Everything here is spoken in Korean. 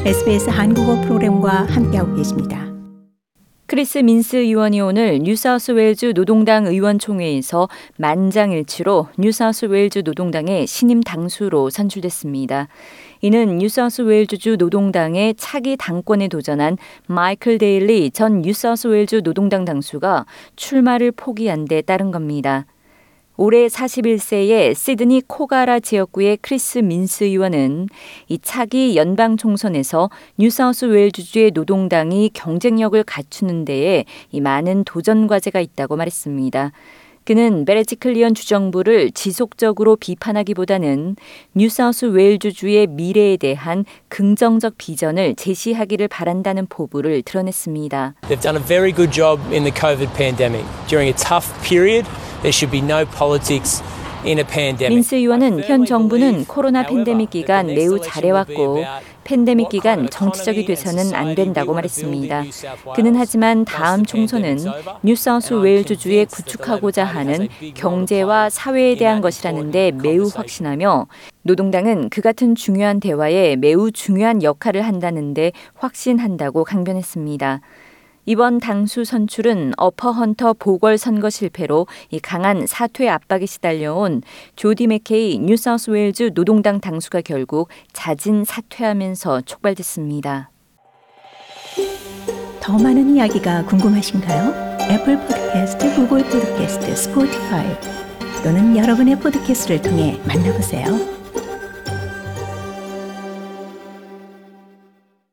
SBS 한국어 프로그램과 함께하고 계십니다. 크리스 민스 의원이 오늘 뉴사우스웨일즈 노동당 의원총회에서 만장일치로 뉴사우스웨일즈 노동당의 신임 당수로 선출됐습니다. 이는 뉴사우스웨일즈주 노동당의 차기 당권에 도전한 마이클 데일리 전 뉴사우스웨일즈 노동당 당수가 출마를 포기한 데 따른 겁니다. 올해 41세의 시드니 코가라 지역구의 크리스 민스 의원은 이 차기 연방 총선에서 뉴사우스웨일즈주의 노동당이 경쟁력을 갖추는 데에 이 많은 도전 과제가 있다고 말했습니다. 그는 베레치클리언 주정부를 지속적으로 비판하기보다는 뉴사우스웨일즈주의 미래에 대한 긍정적 비전을 제시하기를 바란다는 포부를 드러냈습니다. They've done a very good job in the COVID pandemic. During a tough period, there should be no politics in a pandemic. 민스 의원은 현 정부는 코로나 팬데믹 기간 매우 잘해왔고 팬데믹 기간 정치적이 돼서는 안 된다고 말했습니다. 그는 하지만 다음 총선은 뉴사우스웨일즈주에 구축하고자 하는 경제와 사회에 대한 것이라는데 매우 확신하며 노동당은 그 같은 중요한 대화에 매우 중요한 역할을 한다는데 확신한다고 강변했습니다. 이번 당수 선출은 어퍼 헌터 보궐선거 실패로 이 강한 사퇴 압박에 시달려온 조디 맥케이 뉴사우스웨일즈 노동당 당수가 결국 자진 사퇴하면서 촉발됐습니다. 더 많은 이야기가 궁금하신가요? 애플 팟캐스트, 구글 팟캐스트, 스포티파이 또는 여러분의 팟캐스트를 통해 만나보세요.